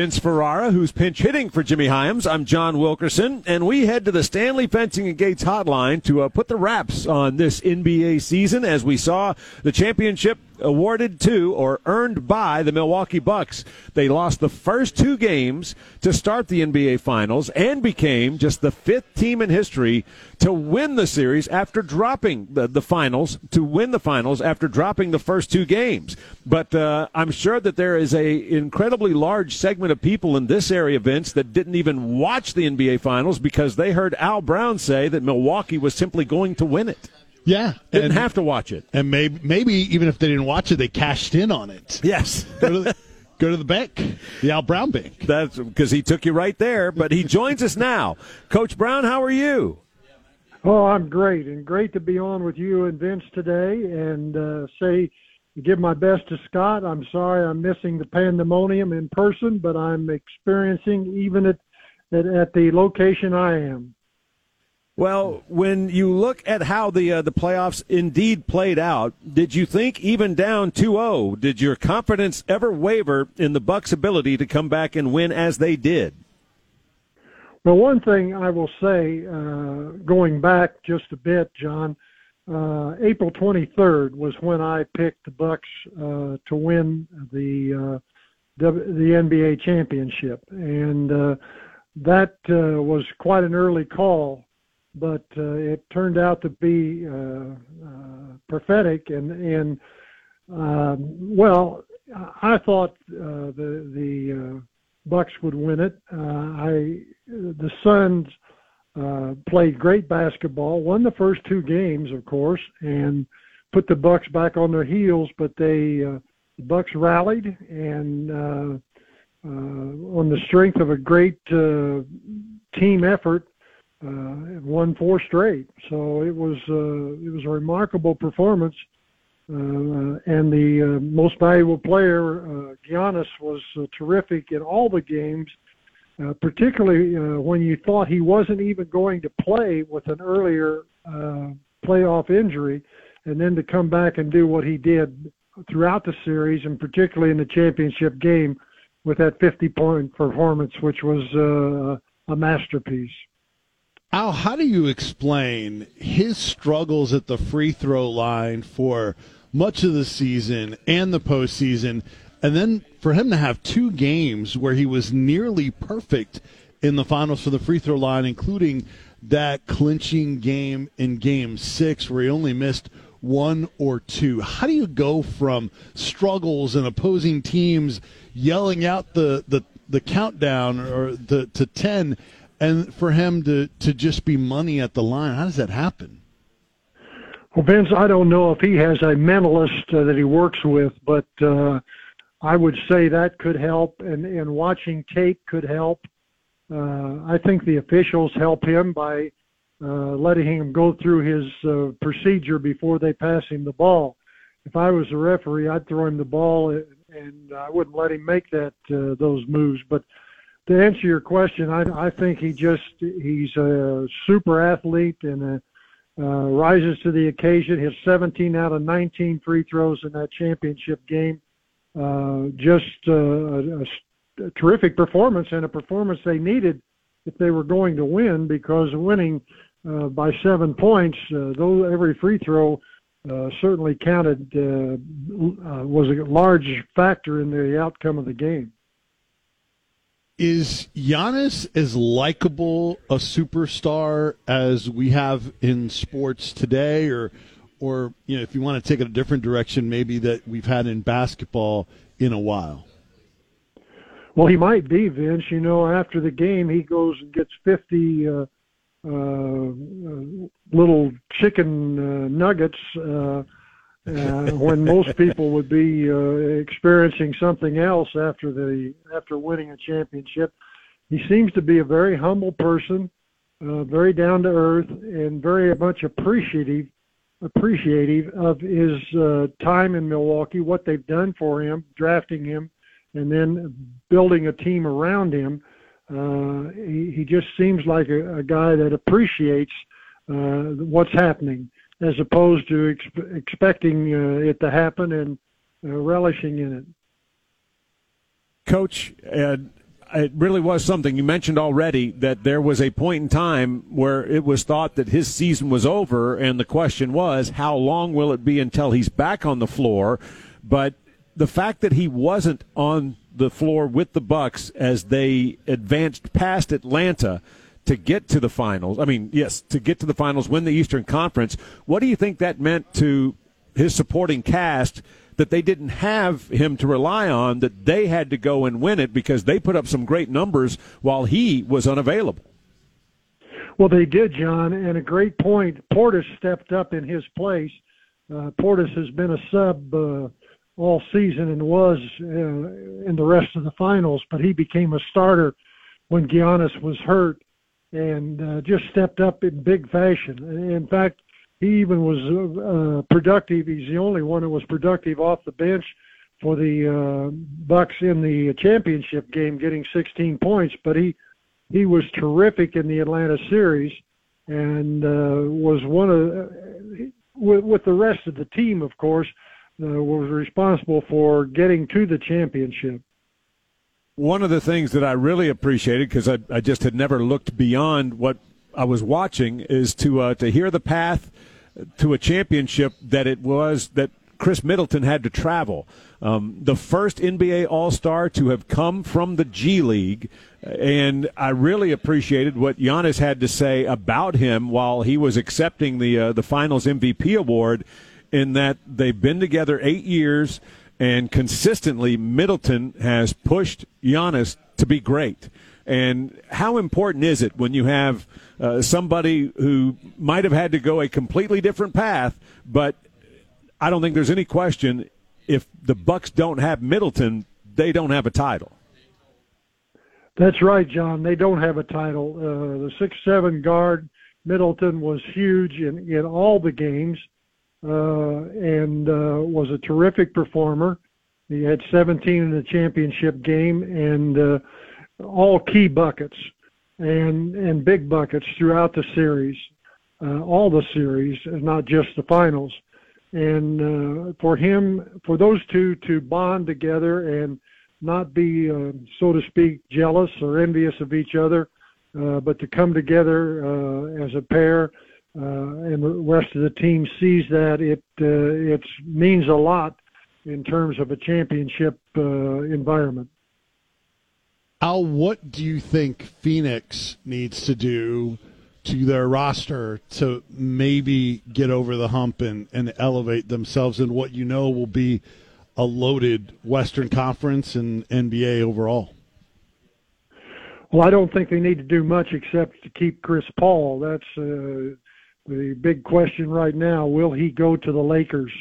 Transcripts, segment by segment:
Vince Ferrara, who's pinch hitting for Jimmy Hyams. I'm John Wilkerson, and we head to the Stanley Fencing and Gates hotline to put the wraps on this NBA season as we saw the championship awarded to or earned by the Milwaukee Bucks. They lost the first two games to start the NBA Finals and became just the fifth team in history to win the series after dropping the finals, to win the finals after dropping the first two games. But I'm sure that there is a incredibly large segment of people in this area, Vince, that didn't even watch the NBA Finals because they heard Al Brown say that Milwaukee was simply going to win it. Yeah. Didn't have to watch it. And maybe even if they didn't watch it, they cashed in on it. Yes. Go to the bank, the Al Brown Bank. That's because he took you right there, but he joins us now. Coach Brown, how are you? Oh, I'm great, and great to be on with you and Vince today and give my best to Scott. I'm sorry I'm missing the pandemonium in person, but I'm experiencing even at the location I am. Well, when you look at how the playoffs indeed played out, did you think even down 2-0, did your confidence ever waver in the Bucks' ability to come back and win as they did? Well, one thing I will say, going back just a bit, John, April 23rd was when I picked the Bucks to win the NBA championship, and that was quite an early call. But it turned out to be prophetic, and I thought the Bucks would win it. The Suns played great basketball, won the first two games, of course, and put the Bucks back on their heels. But the Bucks rallied, and on the strength of a great team effort, won four straight. So it was a remarkable performance, and the most valuable player, Giannis, was terrific in all the games, particularly when you thought he wasn't even going to play with an earlier playoff injury, and then to come back and do what he did throughout the series, and particularly in the championship game with that 50-point performance, which was a masterpiece. Al, how do you explain his struggles at the free throw line for much of the season and the postseason, and then for him to have two games where he was nearly perfect in the finals for the free throw line, including that clinching game in Game 6 where he only missed one or two? How do you go from struggles and opposing teams yelling out the countdown or to 10 and for him to just be money at the line? How does that happen? Well, Vince, I don't know if he has a mentalist that he works with, but I would say that could help, and watching tape could help. I think the officials help him by letting him go through his procedure before they pass him the ball. If I was a referee, I'd throw him the ball, and I wouldn't let him make those moves. But to answer your question, I think he's a super athlete and rises to the occasion. His 17 out of 19 free throws in that championship game, just a terrific performance, and a performance they needed if they were going to win, because winning by 7 points, though every free throw certainly counted, was a large factor in the outcome of the game. Is Giannis as likable a superstar as we have in sports today, or if you want to take it a different direction, maybe that we've had in basketball in a while? Well, he might be, Vince. After the game, he goes and gets 50 little chicken nuggets when most people would be experiencing something else after winning a championship. He seems to be a very humble person, very down to earth, and very much appreciative of his time in Milwaukee, what they've done for him, drafting him, and then building a team around him. He just seems like a guy that appreciates what's happening, as opposed to expecting it to happen and relishing in it. Coach, it really was something. You mentioned already that there was a point in time where it was thought that his season was over, and the question was, how long will it be until he's back on the floor? But the fact that he wasn't on the floor with the Bucks as they advanced past Atlanta to get to the finals, to get to the finals, win the Eastern Conference, what do you think that meant to his supporting cast, that they didn't have him to rely on, that they had to go and win it because they put up some great numbers while he was unavailable? Well, they did, John, and a great point. Portis stepped up in his place. Portis has been a sub all season and was in the rest of the finals, but he became a starter when Giannis was hurt and just stepped up in big fashion. In fact, he even was productive. He's the only one that was productive off the bench for the Bucks in the championship game, getting 16 points. But he was terrific in the Atlanta series and was one of, with the rest of the team, of course, was responsible for getting to the championship. One of the things that I really appreciated, because I just had never looked beyond what I was watching, is to hear the path to a championship that Chris Middleton had to travel. The first NBA All-Star to have come from the G League, and I really appreciated what Giannis had to say about him while he was accepting the Finals MVP award, in that they've been together 8 years, and consistently Middleton has pushed Giannis to be great. And how important is it when you have somebody who might have had to go a completely different path, but I don't think there's any question, if the Bucks don't have Middleton, they don't have a title. That's right, John. They don't have a title. The 6'7" guard, Middleton, was huge in all the games and was a terrific performer. He had 17 in the championship game and all key buckets and big buckets throughout the series, all the series, not just the finals. And for those two to bond together and not be, so to speak, jealous or envious of each other, but to come together as a pair, and the rest of the team sees that, it means a lot in terms of a championship environment. Al, what do you think Phoenix needs to do to their roster to maybe get over the hump and elevate themselves in what you know will be a loaded Western Conference and NBA overall? Well, I don't think they need to do much except to keep Chris Paul. That's the big question right now. Will he go to the Lakers?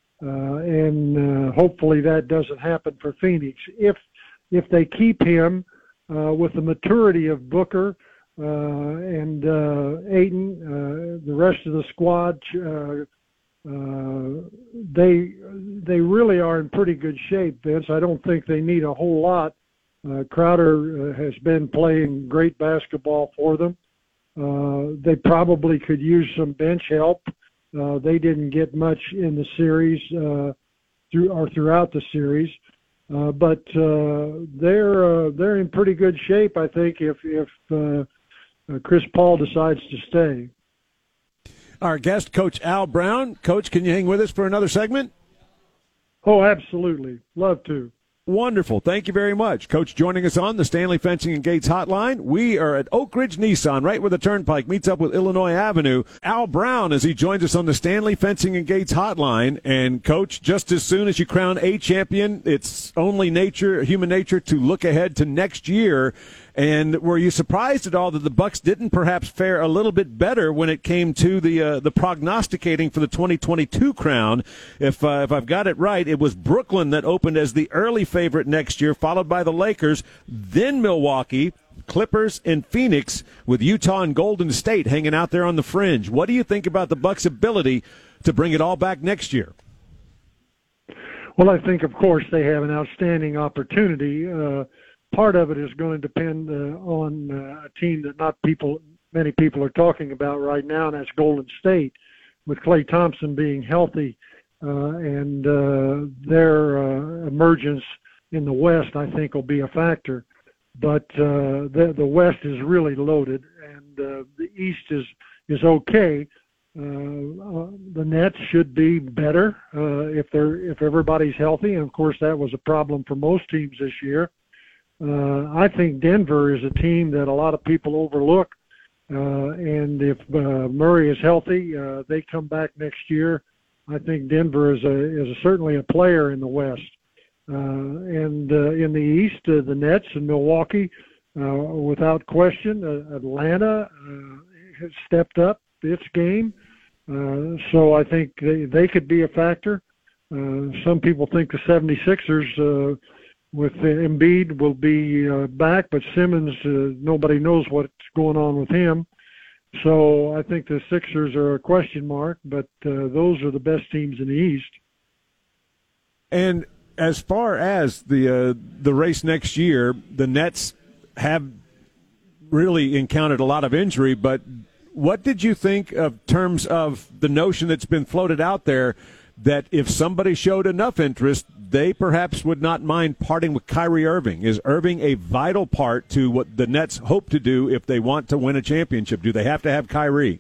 And hopefully that doesn't happen for Phoenix. If they keep him with the maturity of Booker and Ayton, the rest of the squad, they really are in pretty good shape, Vince. I don't think they need a whole lot. Crowder has been playing great basketball for them. They probably could use some bench help. They didn't get much in the series throughout the series, but they're in pretty good shape, I think, if Chris Paul decides to stay. Our guest, Coach Al Brown. Coach, can you hang with us for another segment? Oh, absolutely. Love to. Wonderful. Thank you very much. Coach joining us on the Stanley Fencing and Gates Hotline. We are at Oak Ridge Nissan, right where the Turnpike meets up with Illinois Avenue. Al Brown, as he joins us on the Stanley Fencing and Gates Hotline. And, Coach, just as soon as you crown a champion, it's only human nature, to look ahead to next year. And were you surprised at all that the Bucks didn't perhaps fare a little bit better when it came to the prognosticating for the 2022 crown? If I've got it right, it was Brooklyn that opened as the early favorite next year, followed by the Lakers, then Milwaukee, Clippers, and Phoenix, with Utah and Golden State hanging out there on the fringe. What do you think about the Bucks' ability to bring it all back next year? Well, I think, of course, they have an outstanding opportunity. Part of it is going to depend on a team that many people are talking about right now, and that's Golden State, with Klay Thompson being healthy and their emergence in the West, I think, will be a factor. but the West is really loaded, and the East is okay. The Nets should be better if everybody's healthy, and of course that was a problem for most teams this year. I think Denver is a team that a lot of people overlook, and if Murray is healthy, they come back next year. I think Denver is certainly a player in the West. And in the East, the Nets and Milwaukee, without question. Atlanta has stepped up its game. So I think they could be a factor. Some people think the 76ers with Embiid will be back, but Simmons, nobody knows what's going on with him. So I think the Sixers are a question mark, but those are the best teams in the East. And as far as the race next year, the Nets have really encountered a lot of injury, but what did you think of terms of the notion that's been floated out there that if somebody showed enough interest, they perhaps would not mind parting with Kyrie Irving? Is Irving a vital part to what the Nets hope to do if they want to win a championship? Do they have to have Kyrie?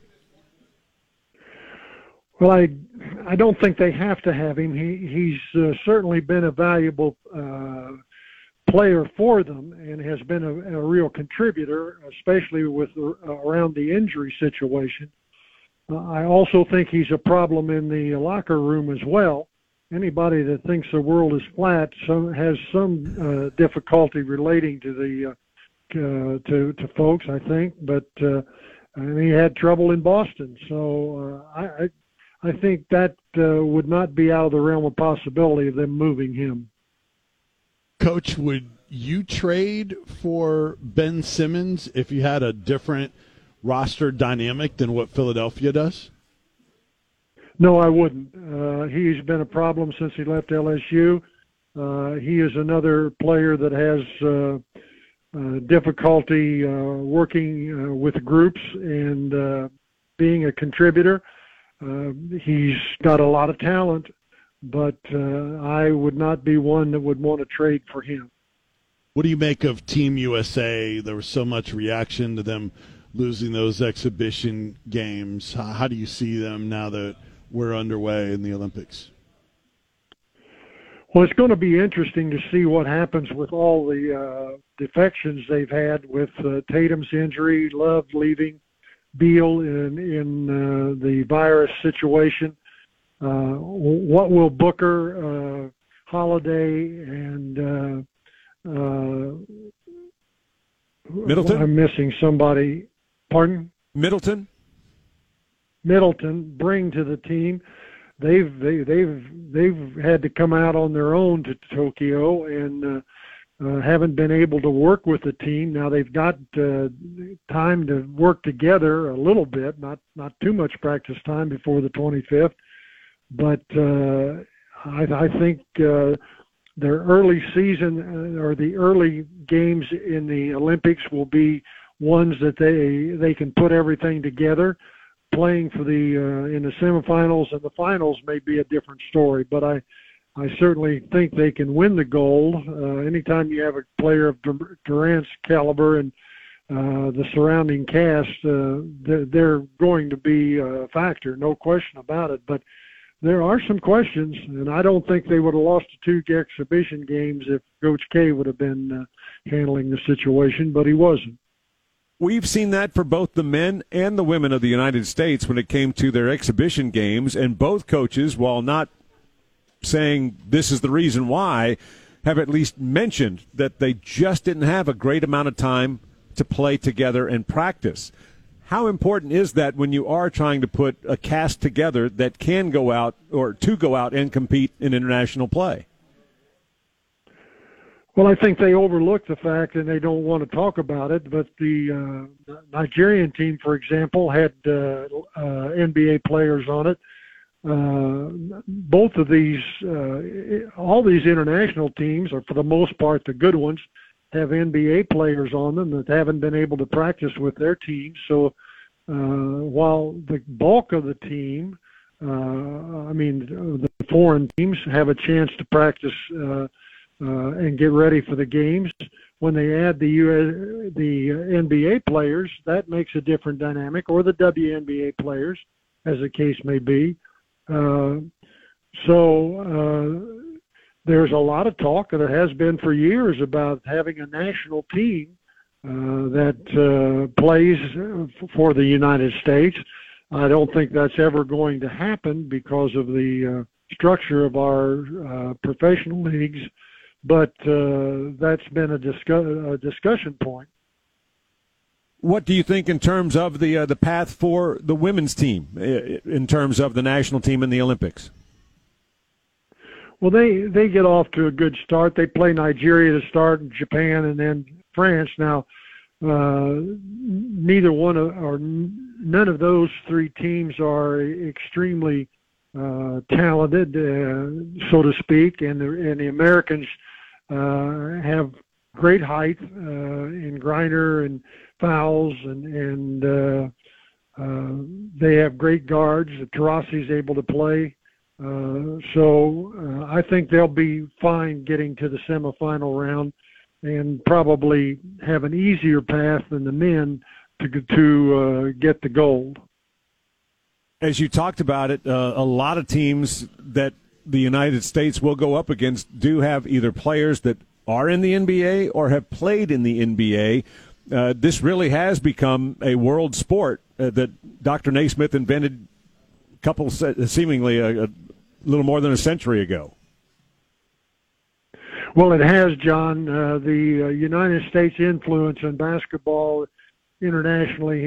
Well, I don't think they have to have him. He's certainly been a valuable player for them and has been a real contributor, especially with around the injury situation. I also think he's a problem in the locker room as well. Anybody that thinks the world is flat has some difficulty relating to the to folks, I think. But he had trouble in Boston, so I think that would not be out of the realm of possibility of them moving him. Coach, would you trade for Ben Simmons if you had a different roster dynamic than what Philadelphia does? No, I wouldn't. He's been a problem since he left LSU. He is another player that has difficulty working with groups and being a contributor. He's got a lot of talent, but I would not be one that would want to trade for him. What do you make of Team USA? There was so much reaction to them losing those exhibition games. How do you see them now that we're underway in the Olympics? Well, it's going to be interesting to see what happens with all the defections they've had with Tatum's injury, Love leaving, Beal in the virus situation. What will Booker, Holiday, and Middleton? I'm missing somebody. Pardon? Middleton bring to the team? They've had to come out on their own to Tokyo and haven't been able to work with the team. Now they've got time to work together a little bit, not too much practice time before the 25th, but I think their early season or the early games in the Olympics will be ones that they can put everything together. Playing for the in the semifinals and the finals may be a different story, but I certainly think they can win the gold. Anytime you have a player of Durant's caliber and the surrounding cast, they're going to be a factor, no question about it. But there are some questions, and I don't think they would have lost the 2 exhibition games if Coach K would have been handling the situation, but he wasn't. We've seen that for both the men and the women of the United States when it came to their exhibition games, and both coaches, while not saying this is the reason why, have at least mentioned that they just didn't have a great amount of time to play together and practice. How important is that when you are trying to put a cast together that can go out or to go out and compete in international play? Well, I think they overlook the fact, and they don't want to talk about it, but the Nigerian team, for example, had NBA players on it. Both of these, all these international teams, or for the most part the good ones, have NBA players on them that haven't been able to practice with their teams. So while the bulk of the team, the foreign teams have a chance to practice and get ready for the games, when they add the NBA players, that makes a different dynamic, or the WNBA players, as the case may be. There's a lot of talk, and there has been for years, about having a national team that plays for the United States. I don't think that's ever going to happen because of the structure of our professional leagues, but that's been a discussion point. What do you think in terms of the path for the women's team, in terms of the national team in the Olympics? Well, they get off to a good start. They play Nigeria to start, and Japan, and then France. Now, neither one or none of those three teams are extremely talented, so to speak, and the Americans have great height in Griner and Fowles, and they have great guards. Taurasi's able to play. So I think they'll be fine getting to the semifinal round and probably have an easier path than the men to get the gold. As you talked about it, a lot of teams that the United States will go up against do have either players that are in the NBA or have played in the NBA. This really has become a world sport that Dr. Naismith invented seemingly a little more than a century ago. Well, it has, John. The United States influence in basketball internationally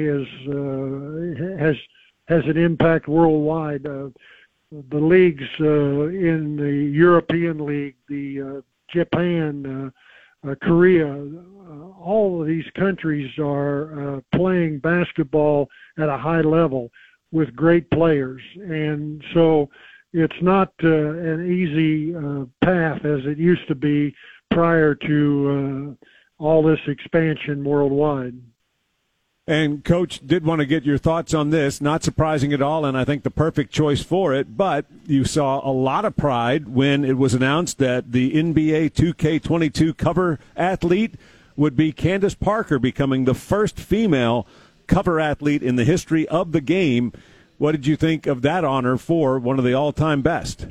has an impact worldwide. The leagues in the European League, the Japan, Korea, all of these countries are playing basketball at a high level with great players, and so it's not an easy path as it used to be prior to all this expansion worldwide. And, Coach, did want to get your thoughts on this. Not surprising at all, and I think the perfect choice for it. But you saw a lot of pride when it was announced that the NBA 2K22 cover athlete would be Candace Parker, becoming the first female cover athlete in the history of the game. What did you think of that honor for one of the all-time best?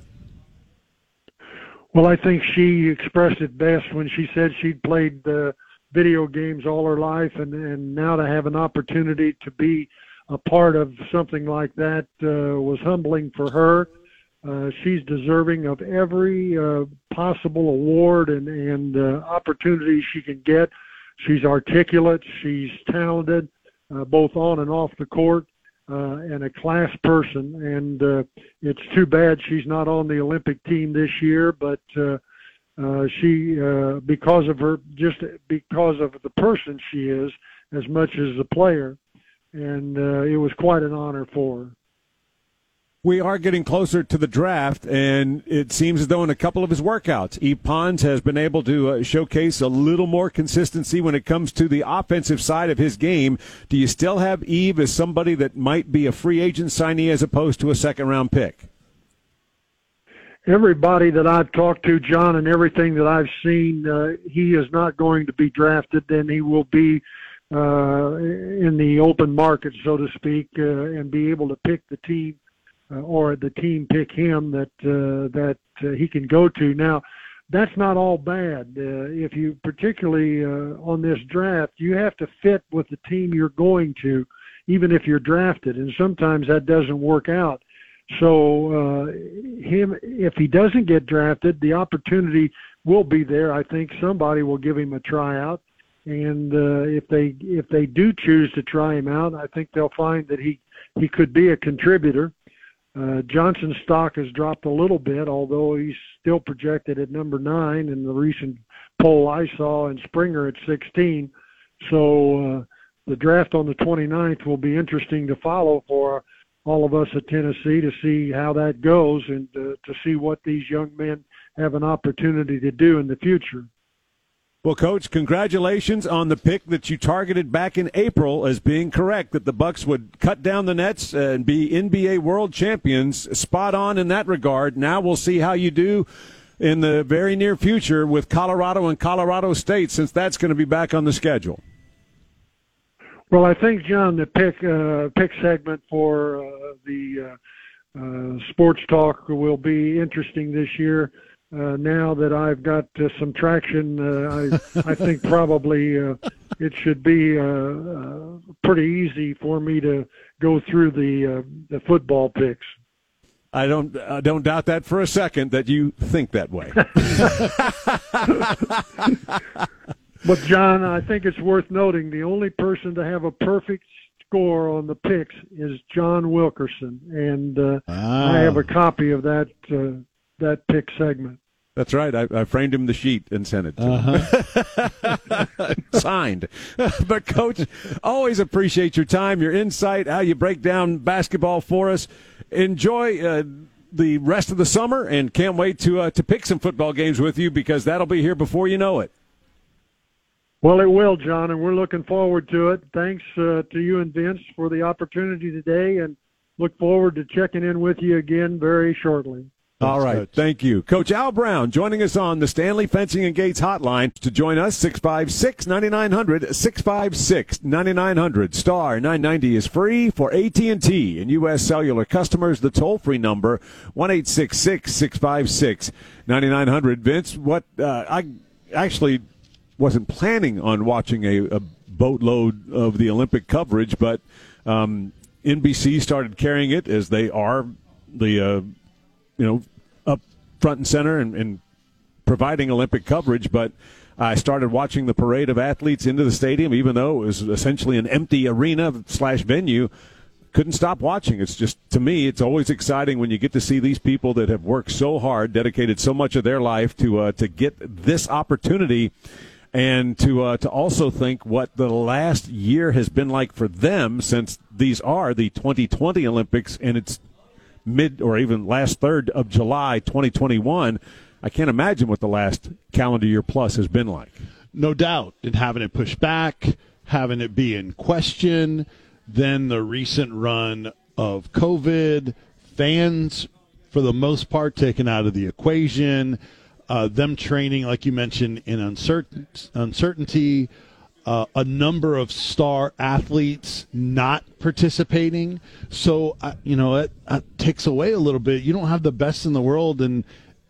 Well, I think she expressed it best when she said she'd played video games all her life, and now to have an opportunity to be a part of something like that was humbling for her. She's deserving of every possible award and opportunity she can get. She's articulate, she's talented, both on and off the court. And a class person, and it's too bad she's not on the Olympic team this year, but she, because of the person she is, as much as the player, and it was quite an honor for her. We are getting closer to the draft, and it seems as though in a couple of his workouts, Yves Pons has been able to showcase a little more consistency when it comes to the offensive side of his game. Do you still have Yves as somebody that might be a free agent signee as opposed to a second-round pick? Everybody that I've talked to, John, and everything that I've seen, he is not going to be drafted, and he will be in the open market, so to speak, and be able to pick the team. Or the team pick him that he can go to. Now, that's not all bad. If you, particularly on this draft, you have to fit with the team you're going to, even if you're drafted, and sometimes that doesn't work out. So if he doesn't get drafted, the opportunity will be there. I think somebody will give him a tryout, and if they do choose to try him out, I think they'll find that he could be a contributor. Johnson's stock has dropped a little bit, although he's still projected at number 9 in the recent poll I saw, and Springer at 16. So the draft on the 29th will be interesting to follow for all of us at Tennessee to see how that goes and to see what these young men have an opportunity to do in the future. Well, Coach, congratulations on the pick that you targeted back in April as being correct, that the Bucks would cut down the nets and be NBA world champions. Spot on in that regard. Now we'll see how you do in the very near future with Colorado and Colorado State, since that's going to be back on the schedule? Well, I think, John, the pick segment for the Sports Talk will be interesting this year. Now that I've got some traction, I think probably it should be pretty easy for me to go through the football picks. I don't doubt that for a second that you think that way. But, John, I think it's worth noting the only person to have a perfect score on the picks is John Wilkerson, and I have a copy of that pick segment. That's right. I framed him the sheet and sent it to him. Signed. But, Coach, always appreciate your time, your insight, how you break down basketball for us. Enjoy the rest of the summer, and can't wait to pick some football games with you, because that'll be here before you know it. Well, it will, John, and we're looking forward to it. Thanks to you and Vince for the opportunity today, and look forward to checking in with you again very shortly. All right. Coach. Thank you. Coach Al Brown joining us on the Stanley Fencing and Gates hotline. To join us, 656-9900, 656-9900. Star 990 is free for AT&T and U.S. Cellular customers. The toll-free number, 1-866-656-9900. Vince, what I actually wasn't planning on watching a boatload of the Olympic coverage, but NBC started carrying it, as they are the up front and center and providing Olympic coverage. But I started watching the parade of athletes into the stadium, even though it was essentially an empty arena/venue. Couldn't stop watching. It's just, to me, it's always exciting when you get to see these people that have worked so hard, dedicated so much of their life to get this opportunity, and to also think what the last year has been like for them, since these are the 2020 Olympics, and it's mid or even last third of July 2021. I can't imagine what the last calendar year plus has been like. No doubt. And having it pushed back, having it be in question, then the recent run of COVID, fans for the most part taken out of the equation, them training, like you mentioned, in uncertainty, a number of star athletes not participating. So, it takes away a little bit. You don't have the best in the world in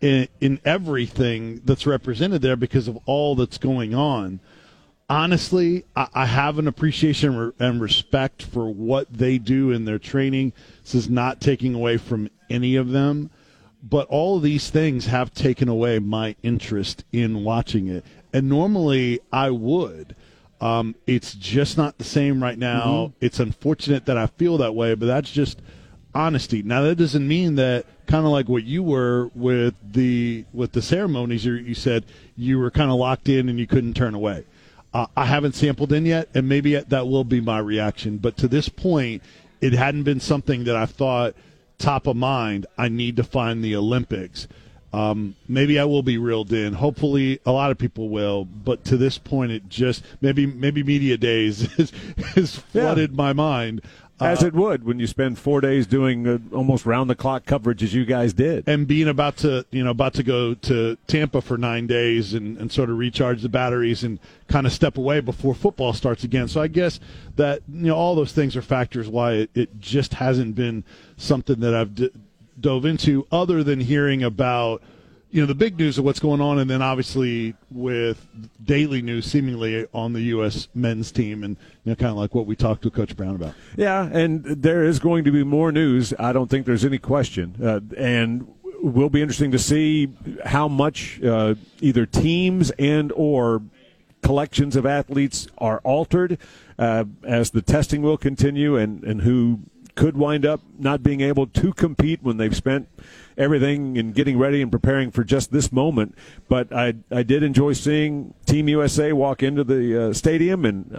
everything that's represented there because of all that's going on. Honestly, I have an appreciation and respect for what they do in their training. This is not taking away from any of them. But all of these things have taken away my interest in watching it. And normally I would. It's just not the same right now. Mm-hmm. It's unfortunate that I feel that way, but that's just honesty. Now, that doesn't mean that, kind of like what you were with the ceremonies, you said you were kind of locked in and you couldn't turn away. I haven't sampled in yet, and maybe that will be my reaction. But to this point, it hadn't been something that I thought top of mind. I need to find the Olympics. Maybe I will be reeled in. Hopefully, a lot of people will. But to this point, it just maybe media days has flooded my mind. As it would when you spend 4 days doing almost round-the-clock coverage as you guys did. And being about to go to Tampa for 9 days and sort of recharge the batteries and kind of step away before football starts again. So I guess that, all those things are factors why it just hasn't been something that I've dove into, other than hearing about the big news of what's going on, and then obviously with daily news seemingly on the U.S. men's team, and kind of like what we talked to Coach Brown about. Yeah, and there is going to be more news. I don't think there's any question, and will be interesting to see how much either teams and or collections of athletes are altered as the testing will continue, and who could wind up not being able to compete when they've spent everything and getting ready and preparing for just this moment. But I did enjoy seeing Team USA walk into the stadium, and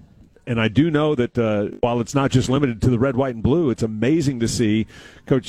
I do know that while it's not just limited to the red, white, and blue, it's amazing to see Greg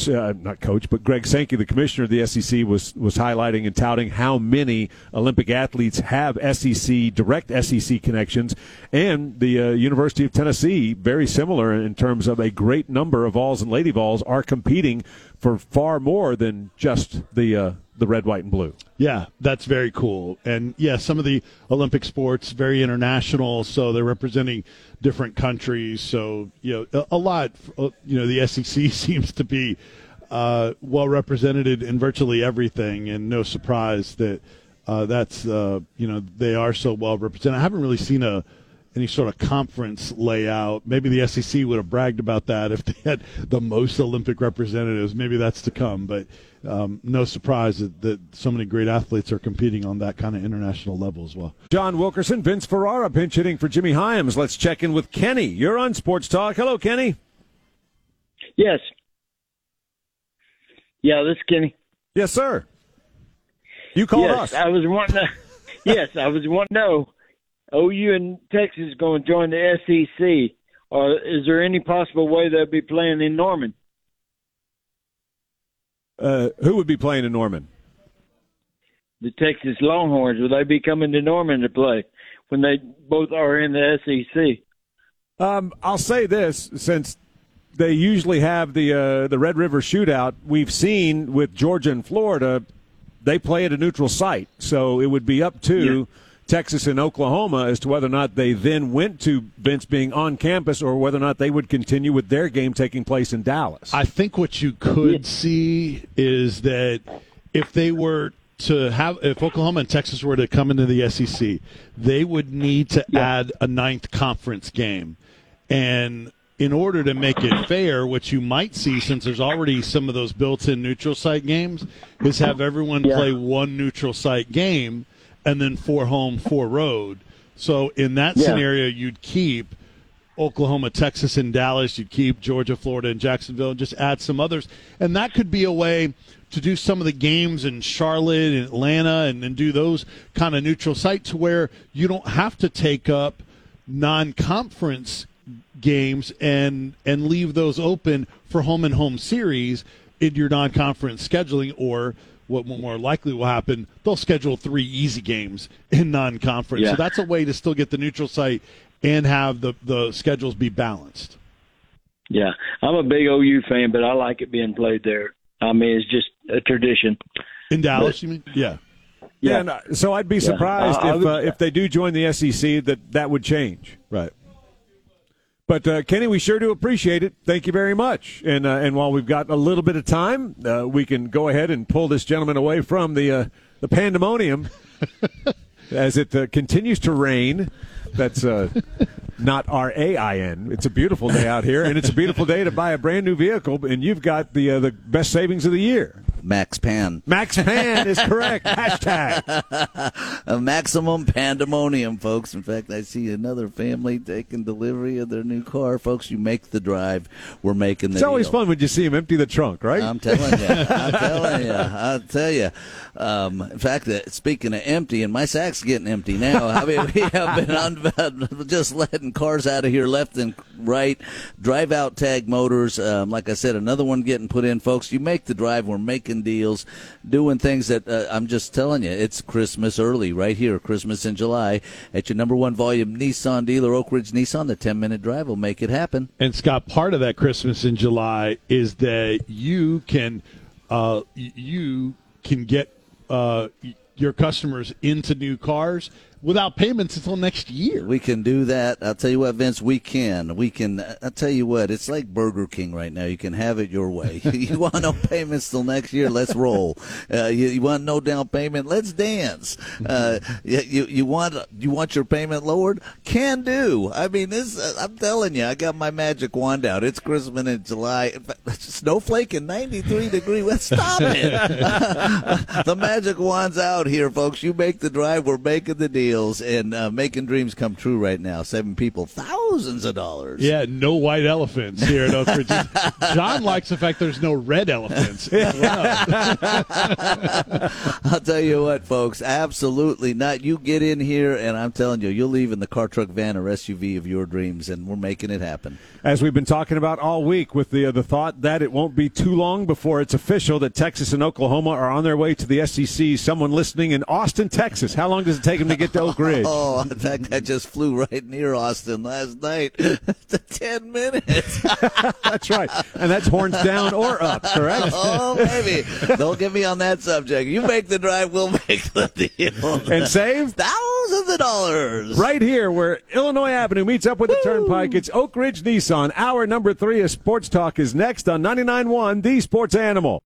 Sankey, the commissioner of the SEC, was highlighting and touting how many Olympic athletes have direct SEC connections, and the University of Tennessee, very similar in terms of a great number of Vols and Lady Vols are competing for far more than just the the red, white, and blue. Yeah, that's very cool. And, yeah, some of the Olympic sports, very international, so they're representing different countries. So, a lot, the SEC seems to be well represented in virtually everything, and no surprise that that's, they are so well represented. I haven't really seen any sort of conference layout. Maybe the SEC would have bragged about that if they had the most Olympic representatives. Maybe that's to come, but no surprise that so many great athletes are competing on that kind of international level as well. John Wilkerson, Vince Ferrara, pinch hitting for Jimmy Hyams. Let's check in with Kenny. You're on Sports Talk. Hello, Kenny. Yes. Yeah, this is Kenny. Yes, sir. You called us. I was wanting to know, OU and Texas going to join the SEC, or is there any possible way they'll be playing in Norman? Who would be playing in Norman? The Texas Longhorns. Will they be coming to Norman to play when they both are in the SEC? I'll say this, since they usually have the Red River Shootout, we've seen with Georgia and Florida, they play at a neutral site. So it would be up to Texas and Oklahoma as to whether or not they then went to Vince being on campus or whether or not they would continue with their game taking place in Dallas. I think what you could see is that if Oklahoma and Texas were to come into the SEC, they would need to add a ninth conference game. And in order to make it fair, what you might see, since there's already some of those built-in neutral site games, is have everyone play one neutral site game and then 4 home, 4 road. So in that scenario, you'd keep Oklahoma, Texas, and Dallas. You'd keep Georgia, Florida, and Jacksonville, and just add some others. And that could be a way to do some of the games in Charlotte and Atlanta and do those kind of neutral sites where you don't have to take up non-conference games and leave those open for home and home series in your non-conference scheduling, or what more likely will happen, they'll schedule 3 easy games in non-conference. So that's a way to still get the neutral site and have the schedules be balanced. Yeah, I'm a big OU fan, but I like it being played there. I mean, it's just a tradition. In Dallas, you mean? Yeah. Yeah, so I'd be surprised if they do join the SEC that would change. Right. But, Kenny, we sure do appreciate it. Thank you very much. And while we've got a little bit of time, we can go ahead and pull this gentleman away from the pandemonium as it continues to rain. That's not R-A-I-N. It's a beautiful day out here, and it's a beautiful day to buy a brand-new vehicle, and you've got the best savings of the year. Max Pan. Max Pan is correct. Hashtag. A maximum pandemonium, folks. In fact, I see another family taking delivery of their new car. Folks, you make the drive. We're making the It's always deal. fun when you see them empty the trunk, right? I'm telling you. I'll tell you. In fact, speaking of empty, and my sack's getting empty now. I mean, we have been just letting cars out of here left and right. Drive out tag motors. Like I said, another one getting put in, folks. You make the drive. We're making deals, doing things that I'm just telling you, it's Christmas early right here, Christmas in July at your number 1 volume Nissan dealer, Oak Ridge Nissan. The 10-minute drive will make it happen. And Scott, part of that Christmas in July is that you can get your customers into new cars without payments until next year. We can do that. I'll tell you what, Vince, we can. I'll tell you what, it's like Burger King right now. You can have it your way. You want no payments till next year? Let's roll. You want no down payment? Let's dance. You want your payment lowered? Can do. I mean, I'm telling you, I got my magic wand out. It's Christmas in July. In fact, snowflake and 93 degrees. Let's stop it. The magic wand's out here, folks. You make the drive. We're making the deal. And making dreams come true right now. 7 people, thousands of dollars. Yeah, no white elephants here at Oak Ridge. John likes the fact there's no red elephants as well. I'll tell you what, folks, absolutely not. You get in here, and I'm telling you, you'll leave in the car, truck, van, or SUV of your dreams, and we're making it happen. As we've been talking about all week, with the thought that it won't be too long before it's official that Texas and Oklahoma are on their way to the SEC. Someone listening in Austin, Texas. How long does it take them to get to Oak Ridge? Oh, in fact, I just flew right near Austin last last night to 10 minutes. That's right. And that's horns down or up, correct? Oh, baby. Don't get me on that subject. You make the drive, we'll make the deal. And save thousands of dollars. right here where Illinois Avenue meets up with the Turnpike. It's Oak Ridge Nissan. Hour number 3 of Sports Talk is next on 99.1 The Sports Animal.